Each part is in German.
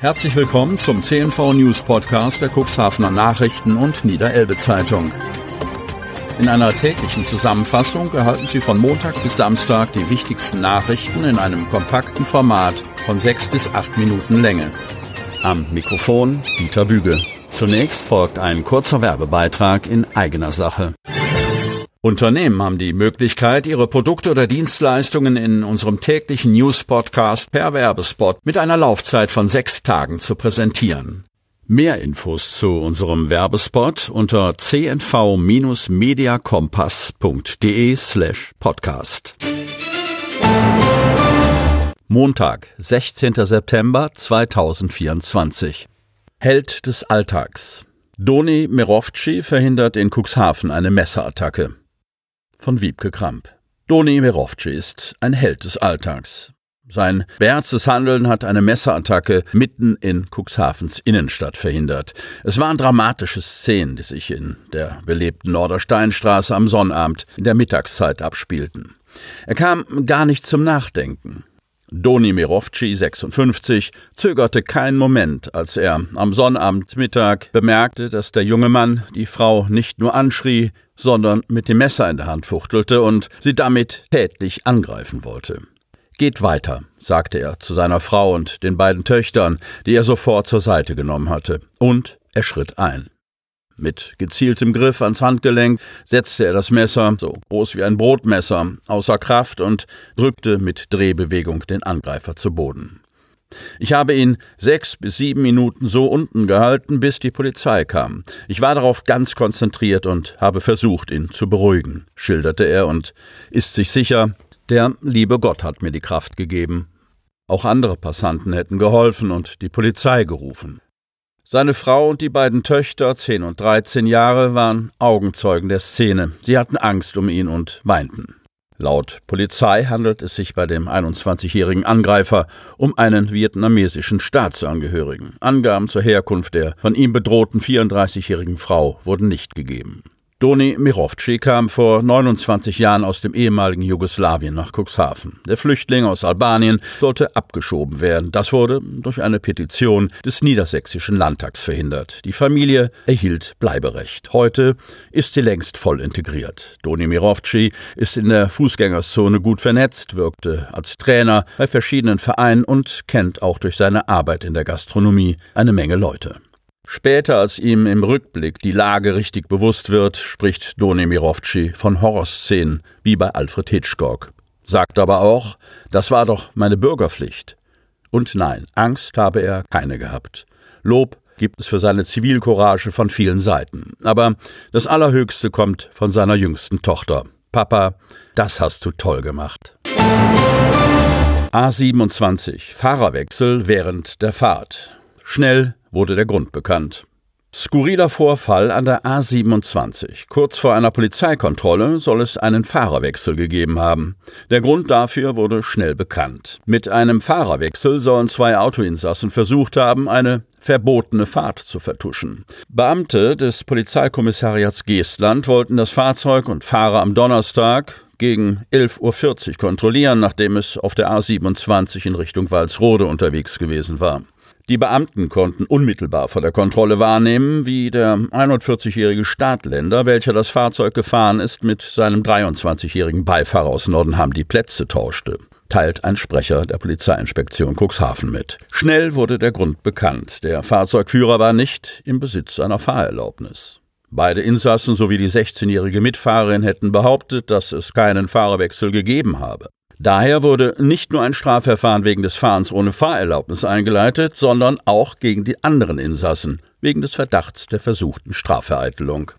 Herzlich willkommen zum CNV News Podcast der Cuxhavener Nachrichten und Niederelbe Zeitung. In einer täglichen Zusammenfassung erhalten Sie von Montag bis Samstag die wichtigsten Nachrichten in einem kompakten Format von 6 bis 8 Minuten Länge. Am Mikrofon Dieter Büge. Zunächst folgt ein kurzer Werbebeitrag in eigener Sache. Unternehmen haben die Möglichkeit, ihre Produkte oder Dienstleistungen in unserem täglichen News-Podcast per Werbespot mit einer Laufzeit von 6 Tagen zu präsentieren. Mehr Infos zu unserem Werbespot unter cnv-mediakompass.de/podcast. Montag, 16. September 2024. Held des Alltags. Doni Merovci verhindert in Cuxhaven eine Messerattacke. Von Wiebke Kramp. Doni Merovci ist ein Held des Alltags. Sein beherztes Handeln hat eine Messerattacke mitten in Cuxhavens Innenstadt verhindert. Es waren dramatische Szenen, die sich in der belebten Nordersteinstraße am Sonnabend in der Mittagszeit abspielten. Er kam gar nicht zum Nachdenken. Doni Merovci, 56, zögerte keinen Moment, als er am Sonnabendmittag bemerkte, dass der junge Mann die Frau nicht nur anschrie, sondern mit dem Messer in der Hand fuchtelte und sie damit tätlich angreifen wollte. »Geht weiter«, sagte er zu seiner Frau und den beiden Töchtern, die er sofort zur Seite genommen hatte, und er schritt ein. Mit gezieltem Griff ans Handgelenk setzte er das Messer, so groß wie ein Brotmesser, außer Kraft und drückte mit Drehbewegung den Angreifer zu Boden. Ich habe ihn 6 bis 7 Minuten so unten gehalten, bis die Polizei kam. Ich war darauf ganz konzentriert und habe versucht, ihn zu beruhigen, schilderte er und ist sich sicher, der liebe Gott hat mir die Kraft gegeben. Auch andere Passanten hätten geholfen und die Polizei gerufen. Seine Frau und die beiden Töchter, 10 und 13 Jahre, waren Augenzeugen der Szene. Sie hatten Angst um ihn und weinten. Laut Polizei handelt es sich bei dem 21-jährigen Angreifer um einen vietnamesischen Staatsangehörigen. Angaben zur Herkunft der von ihm bedrohten 34-jährigen Frau wurden nicht gegeben. Doni Merovci kam vor 29 Jahren aus dem ehemaligen Jugoslawien nach Cuxhaven. Der Flüchtling aus Albanien sollte abgeschoben werden. Das wurde durch eine Petition des Niedersächsischen Landtags verhindert. Die Familie erhielt Bleiberecht. Heute ist sie längst voll integriert. Doni Merovci ist in der Fußgängerzone gut vernetzt, wirkte als Trainer bei verschiedenen Vereinen und kennt auch durch seine Arbeit in der Gastronomie eine Menge Leute. Später, als ihm im Rückblick die Lage richtig bewusst wird, spricht Doni Merovci von Horrorszenen wie bei Alfred Hitchcock. Sagt aber auch, das war doch meine Bürgerpflicht. Und nein, Angst habe er keine gehabt. Lob gibt es für seine Zivilcourage von vielen Seiten. Aber das Allerhöchste kommt von seiner jüngsten Tochter. Papa, das hast du toll gemacht. A27, Fahrerwechsel während der Fahrt. Schnell wurde der Grund bekannt. Skurriler Vorfall an der A27. Kurz vor einer Polizeikontrolle soll es einen Fahrerwechsel gegeben haben. Der Grund dafür wurde schnell bekannt. Mit einem Fahrerwechsel sollen 2 Autoinsassen versucht haben, eine verbotene Fahrt zu vertuschen. Beamte des Polizeikommissariats Geestland wollten das Fahrzeug und Fahrer am Donnerstag gegen 11:40 Uhr kontrollieren, nachdem es auf der A27 in Richtung Walsrode unterwegs gewesen war. Die Beamten konnten unmittelbar vor der Kontrolle wahrnehmen, wie der 41-jährige Stadtländer, welcher das Fahrzeug gefahren ist, mit seinem 23-jährigen Beifahrer aus Nordenham die Plätze tauschte, teilt ein Sprecher der Polizeiinspektion Cuxhaven mit. Schnell wurde der Grund bekannt. Der Fahrzeugführer war nicht im Besitz einer Fahrerlaubnis. Beide Insassen sowie die 16-jährige Mitfahrerin hätten behauptet, dass es keinen Fahrerwechsel gegeben habe. Daher wurde nicht nur ein Strafverfahren wegen des Fahrens ohne Fahrerlaubnis eingeleitet, sondern auch gegen die anderen Insassen wegen des Verdachts der versuchten Strafvereitelung.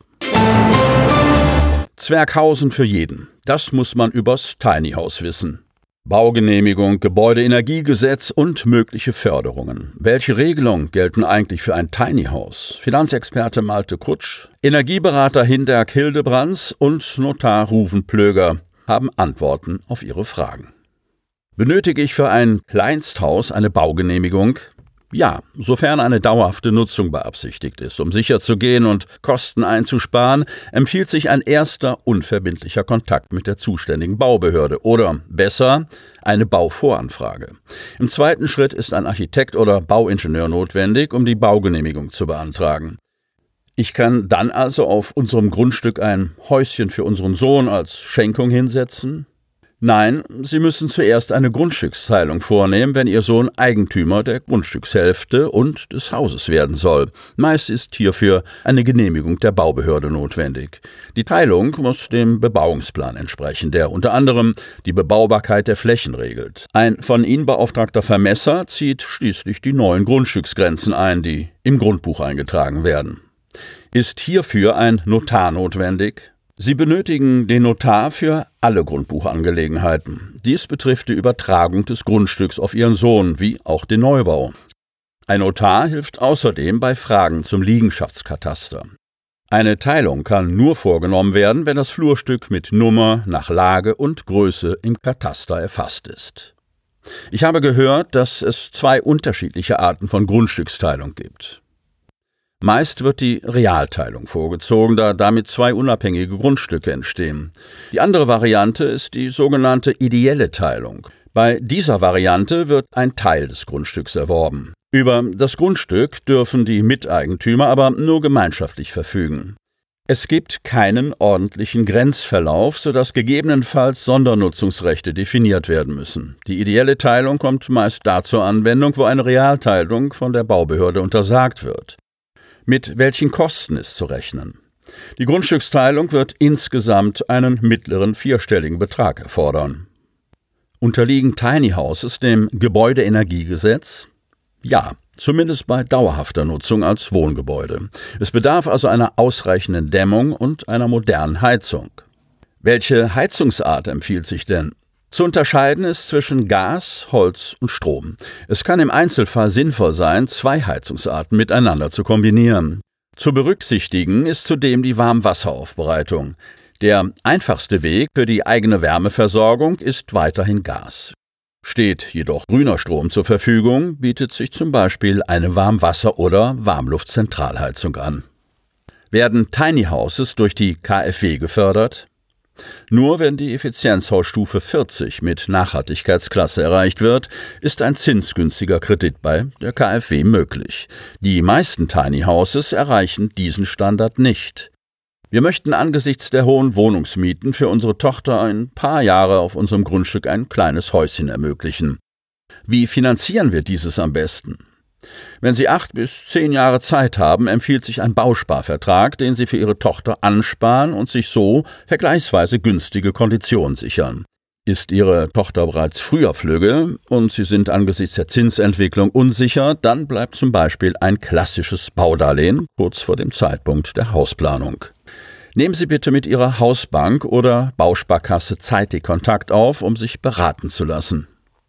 Zwerghausen für jeden. Das muss man übers Tiny House wissen. Baugenehmigung, Gebäudeenergiegesetz und mögliche Förderungen. Welche Regelungen gelten eigentlich für ein Tiny House? Finanzexperte Malte Krutsch, Energieberater Hinderk Hildebrands und Notar Ruven Plöger haben Antworten auf Ihre Fragen. Benötige ich für ein Kleinsthaus eine Baugenehmigung? Ja, sofern eine dauerhafte Nutzung beabsichtigt ist. Um sicherzugehen und Kosten einzusparen, empfiehlt sich ein erster unverbindlicher Kontakt mit der zuständigen Baubehörde oder besser eine Bauvoranfrage. Im zweiten Schritt ist ein Architekt oder Bauingenieur notwendig, um die Baugenehmigung zu beantragen. Ich kann dann also auf unserem Grundstück ein Häuschen für unseren Sohn als Schenkung hinsetzen? Nein, Sie müssen zuerst eine Grundstücksteilung vornehmen, wenn Ihr Sohn Eigentümer der Grundstückshälfte und des Hauses werden soll. Meist ist hierfür eine Genehmigung der Baubehörde notwendig. Die Teilung muss dem Bebauungsplan entsprechen, der unter anderem die Bebaubarkeit der Flächen regelt. Ein von Ihnen beauftragter Vermesser zieht schließlich die neuen Grundstücksgrenzen ein, die im Grundbuch eingetragen werden. Ist hierfür ein Notar notwendig? Sie benötigen den Notar für alle Grundbuchangelegenheiten. Dies betrifft die Übertragung des Grundstücks auf Ihren Sohn, wie auch den Neubau. Ein Notar hilft außerdem bei Fragen zum Liegenschaftskataster. Eine Teilung kann nur vorgenommen werden, wenn das Flurstück mit Nummer nach Lage und Größe im Kataster erfasst ist. Ich habe gehört, dass es 2 unterschiedliche Arten von Grundstücksteilung gibt. Meist wird die Realteilung vorgezogen, da damit 2 unabhängige Grundstücke entstehen. Die andere Variante ist die sogenannte ideelle Teilung. Bei dieser Variante wird ein Teil des Grundstücks erworben. Über das Grundstück dürfen die Miteigentümer aber nur gemeinschaftlich verfügen. Es gibt keinen ordentlichen Grenzverlauf, sodass gegebenenfalls Sondernutzungsrechte definiert werden müssen. Die ideelle Teilung kommt meist da zur Anwendung, wo eine Realteilung von der Baubehörde untersagt wird. Mit welchen Kosten ist zu rechnen? Die Grundstücksteilung wird insgesamt einen mittleren 4-stelligen Betrag erfordern. Unterliegen Tiny Houses dem Gebäudeenergiegesetz? Ja, zumindest bei dauerhafter Nutzung als Wohngebäude. Es bedarf also einer ausreichenden Dämmung und einer modernen Heizung. Welche Heizungsart empfiehlt sich denn? Zu unterscheiden ist zwischen Gas, Holz und Strom. Es kann im Einzelfall sinnvoll sein, 2 Heizungsarten miteinander zu kombinieren. Zu berücksichtigen ist zudem die Warmwasseraufbereitung. Der einfachste Weg für die eigene Wärmeversorgung ist weiterhin Gas. Steht jedoch grüner Strom zur Verfügung, bietet sich zum Beispiel eine Warmwasser- oder Warmluftzentralheizung an. Werden Tiny Houses durch die KfW gefördert? Nur wenn die Effizienzhausstufe 40 mit Nachhaltigkeitsklasse erreicht wird, ist ein zinsgünstiger Kredit bei der KfW möglich. Die meisten Tiny Houses erreichen diesen Standard nicht. Wir möchten angesichts der hohen Wohnungsmieten für unsere Tochter ein paar Jahre auf unserem Grundstück ein kleines Häuschen ermöglichen. Wie finanzieren wir dieses am besten? Wenn Sie 8 bis 10 Jahre Zeit haben, empfiehlt sich ein Bausparvertrag, den Sie für Ihre Tochter ansparen und sich so vergleichsweise günstige Konditionen sichern. Ist Ihre Tochter bereits früher flügge und Sie sind angesichts der Zinsentwicklung unsicher, dann bleibt zum Beispiel ein klassisches Baudarlehen kurz vor dem Zeitpunkt der Hausplanung. Nehmen Sie bitte mit Ihrer Hausbank oder Bausparkasse zeitig Kontakt auf, um sich beraten zu lassen.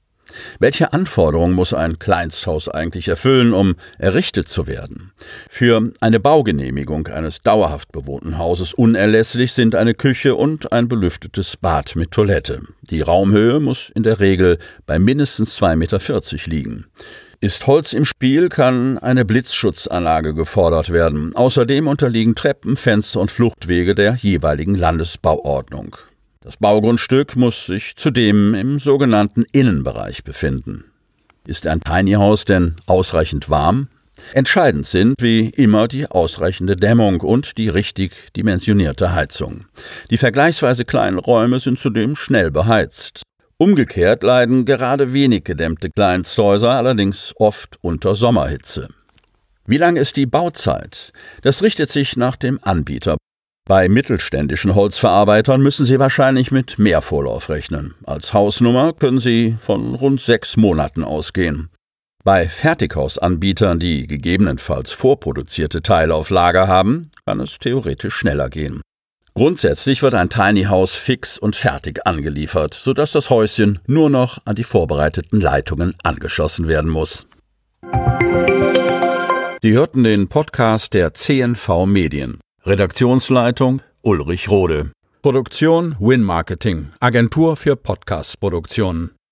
Welche Anforderungen muss ein Kleinsthaus eigentlich erfüllen, um errichtet zu werden? Für eine Baugenehmigung eines dauerhaft bewohnten Hauses unerlässlich sind eine Küche und ein belüftetes Bad mit Toilette. Die Raumhöhe muss in der Regel bei mindestens 2,40 Meter liegen. Ist Holz im Spiel, kann eine Blitzschutzanlage gefordert werden. Außerdem unterliegen Treppen, Fenster und Fluchtwege der jeweiligen Landesbauordnung. Das Baugrundstück muss sich zudem im sogenannten Innenbereich befinden. Ist ein Tiny House denn ausreichend warm? Entscheidend sind wie immer die ausreichende Dämmung und die richtig dimensionierte Heizung. Die vergleichsweise kleinen Räume sind zudem schnell beheizt. Umgekehrt leiden gerade wenig gedämmte Kleinsthäuser allerdings oft unter Sommerhitze. Wie lang ist die Bauzeit? Das richtet sich nach dem Anbieter. Bei mittelständischen Holzverarbeitern müssen Sie wahrscheinlich mit mehr Vorlauf rechnen. Als Hausnummer können Sie von rund 6 Monaten ausgehen. Bei Fertighausanbietern, die gegebenenfalls vorproduzierte Teile auf Lager haben, kann es theoretisch schneller gehen. Grundsätzlich wird ein Tiny House fix und fertig angeliefert, sodass das Häuschen nur noch an die vorbereiteten Leitungen angeschlossen werden muss. Sie hörten den Podcast der CNV Medien. Redaktionsleitung Ulrich Rode. Produktion Win Marketing, Agentur für Podcast-Produktionen.